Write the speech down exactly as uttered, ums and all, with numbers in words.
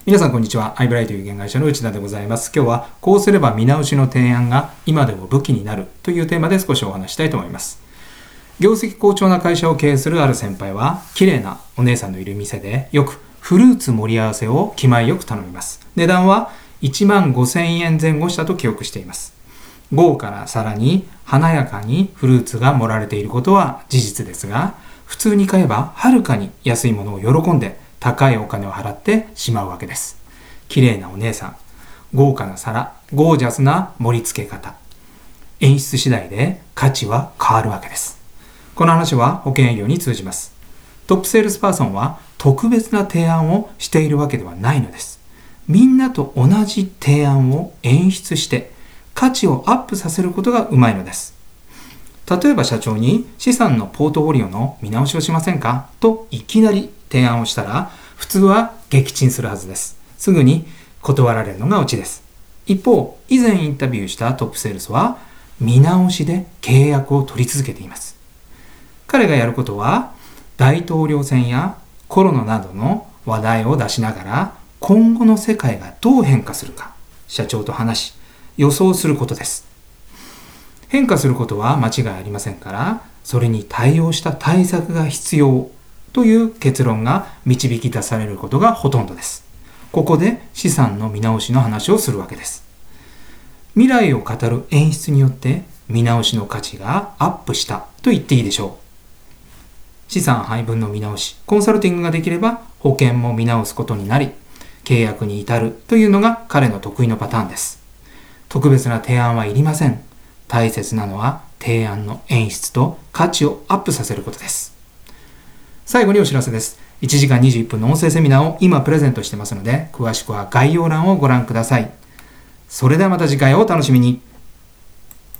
皆さんこんにちは。アイブライという有限会社の内田でございます。今日はこうすれば見直しの提案が今でも武器になるというテーマで少しお話したいと思います。業績好調な会社を経営するある先輩は綺麗なお姉さんのいる店でよくフルーツ盛り合わせを気前よく頼みます。値段はいちまんごせんえん前後したと記憶しています。豪華な皿に華やかにフルーツが盛られていることは事実ですが、普通に買えばはるかに安いものを喜んで高いお金を払ってしまうわけです。綺麗なお姉さん、豪華な皿、ゴージャスな盛り付け方、演出次第で価値は変わるわけです。この話は保険営業に通じます。トップセールスパーソンは特別な提案をしているわけではないのです。みんなと同じ提案を演出して価値をアップさせることがうまいのです。例えば社長に資産のポートフォリオの見直しをしませんかといきなり提案をしたら、普通は撃沈するはずです。すぐに断られるのがオチです。一方、以前インタビューしたトップセールスは見直しで契約を取り続けています。彼がやることは大統領選やコロナなどの話題を出しながら今後の世界がどう変化するか社長と話し予想することです。変化することは間違いありませんから、それに対応した対策が必要という結論が導き出されることがほとんどです。ここで資産の見直しの話をするわけです。未来を語る演出によって見直しの価値がアップしたと言っていいでしょう。資産配分の見直し、コンサルティングができれば保険も見直すことになり、契約に至るというのが彼の得意のパターンです。特別な提案はいりません。大切なのは提案の演出と価値をアップさせることです。最後にお知らせです。いちじかんにじゅういっぷんの音声セミナーを今プレゼントしてますので、詳しくは概要欄をご覧ください。それではまた次回をお楽しみに。